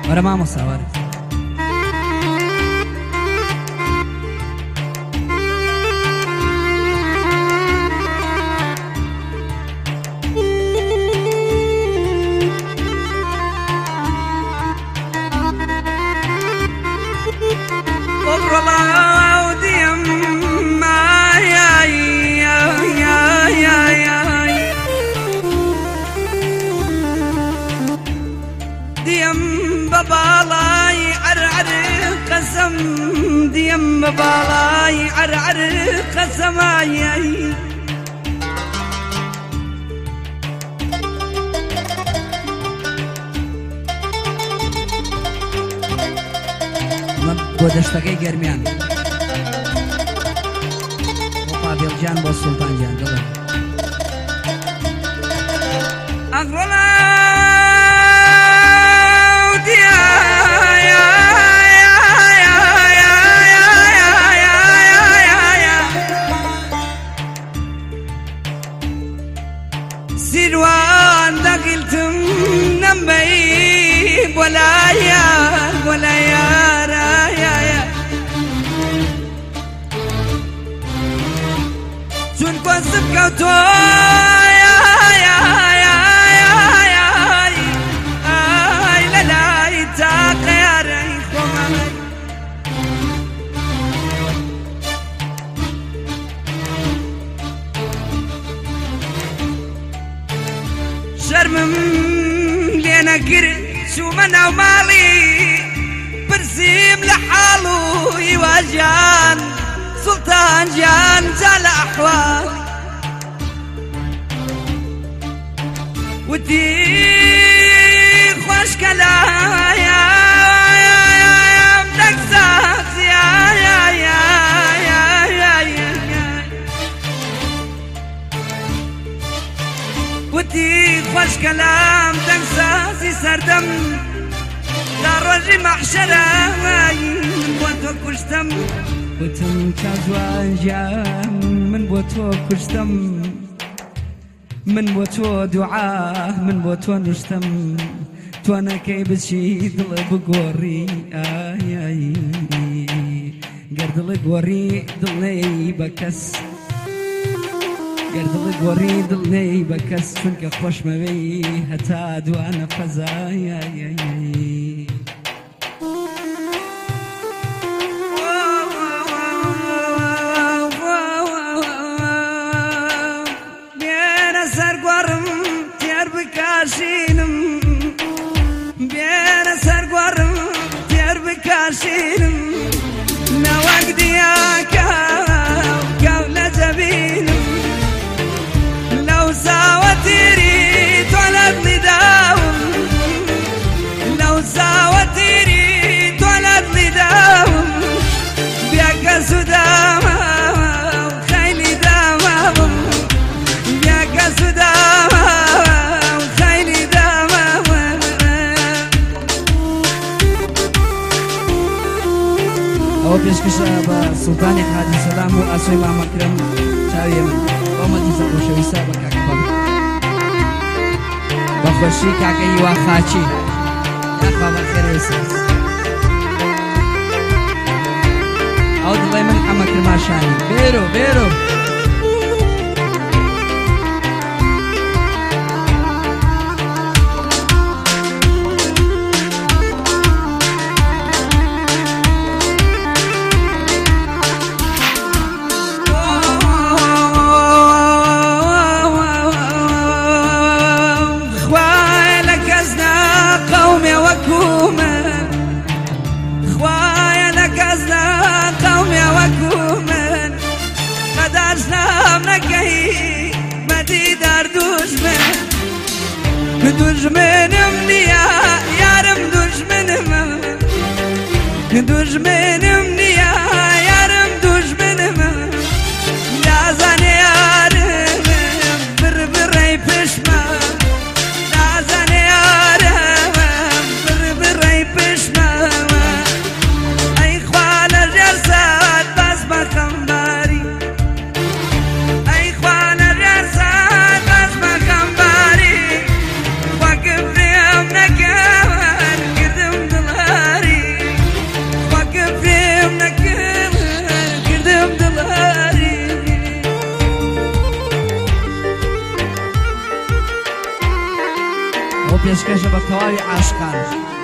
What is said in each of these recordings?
وەرە مامۆستا وەرە. بباڵای عەرعەر قەسەم دیم بباڵای عەرعەر قەسەمایی بۆ دەشتەکەی گەرمیان بۆ پابێڵجان بۆ سوڵتانجان دڵێ ئەگڕۆڵا سیروان دەگیلتم نەمبەی وەلا یارە چون کۆسم کەوتۆ لەلای تاقە یارەی خۆمەی شەرمم لێ نەگرت چوومە ناو ماڵی پرسیم لە حاڵ و هیواژیان سوڵتانجیان جا لە ئەحواڵ وتی خۆشکەلایم وتی خۆشکەلام دەنگسازی سەردەم تا ڕۆژی مەحشەرە بۆ تۆ کوشتم وتم کازوانجان من بۆ تۆ کوشتم من بۆ تۆ دوعا من بۆ تۆ نوشتم تۆ نەکەی بچی دڵە بگۆڕی گەر دڵە گۆڕی دڵنەی بە کەس گەر دڵە گۆڕی دڵنەی بە کەس چونکە خۆشمەوەی هەتا دوانە فەزای شيرم نواق دياكا وقولة جبينم لو ساوت ريت على النداوم لو ساوت ريت على النداوم بياك سداما وخيلي داما بياك سداما وخيلي داما ئەوە پێشکەشە بە سوڵتانی حاجی سەلام و ئاسۆی مامەکرم چاویە من ئەومەدیزە خۆشەویستە بە کاکەپەڵ بەخۆشی کاکە هیوا خاچی یاخوا بەخێرێسەس ئەو دڵی من ئەمەکرماشانی بێرۆ دژمنم نییە یارم دژمنمە دژمنم نییە یارم دژمنمە نازانێ یارم بڕی پشمە نازانێ یارم بڕی پشمە ئەی خوا لە ژێر سات باس بە خەمباری ئەی خوا لە ژێر سات باس بە خەمباری نەکەوان کردم دڵ بۆ پێشکەشە بە تەواوی عاشقان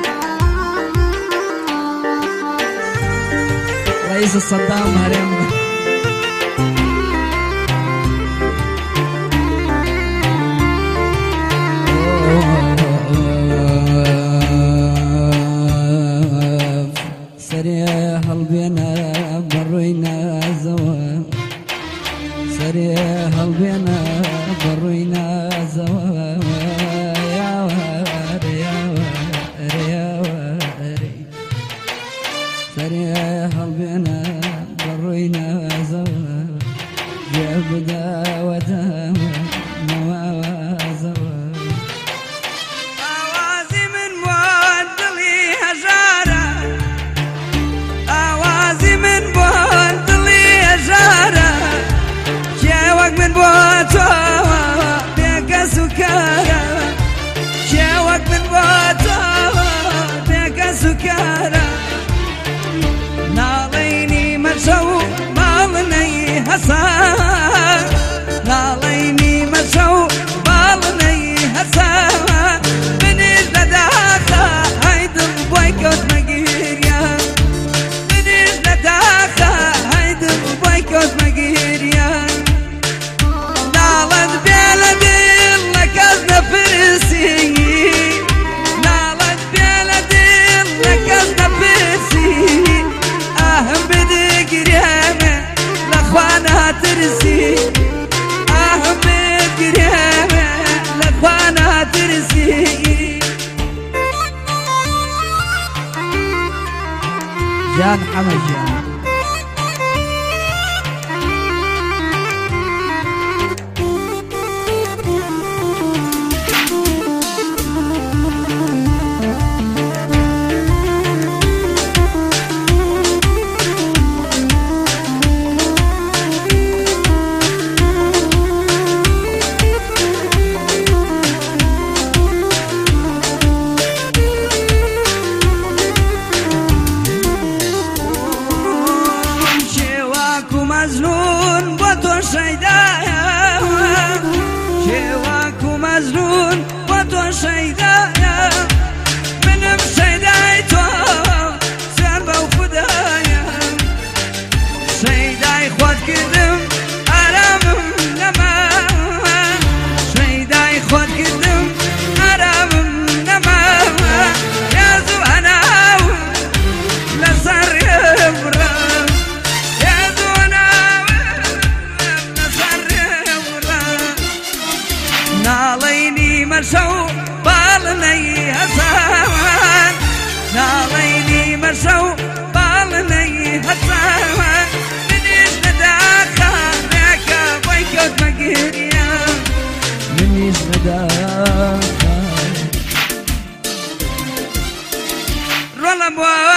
ڕئیس سەدام هەرێم سەرێ هەڵبێنە بەڕووی نازەوە سەرێ هەڵبێنە بەڕووی نازەوە سەرێ هەڵبێنە بەڕووی نازەوە گوێ بدەوەتە نەوازەوە ئاوازی من بۆ دڵی هەژارە ئاوازی من بۆ دڵی هەژارە کێوەک من بۆ تۆ بێکەس و کارە کێوەک من بۆ تۆ بێکەس و کارە ناڵەینی مەشە و باڵنەی هەسان ناڵەینی مەشە و باڵنەی هەسان منیش لە داخە هەی دڵ بۆی کەوتمە گیریان منیش لە داخە هەی دڵ بۆی کەوتمە گیریان ناڵەت بێ لە دڵ لە کەس نەپرسی ناڵەت بێ لە دڵ لە کەس نەپرسی ئاهم بدگرێمە لە خوا ناترسی ئاهم بدگرێمە لە خوا ناترسی جان حەمەجان مەزنون بۆ تۆ شەیدایە کێواک و مەزنون بۆ تۆ شەیدایە منم شەیدای تۆ سێن بەو خودایە شەیدای خۆت کردم ئارامم نەما شەیدای خۆت کردم ئارامم نەما یاز و هەناو لەسەر ڕێبڕە ناڵەینی مەشە و باڵنەی هەسان ناڵەینی مەشە و باڵنەی هەسان منیش لە داخە نێکە بۆی کەوتمە گیریان منیش لە داخە ڕۆڵە بۆ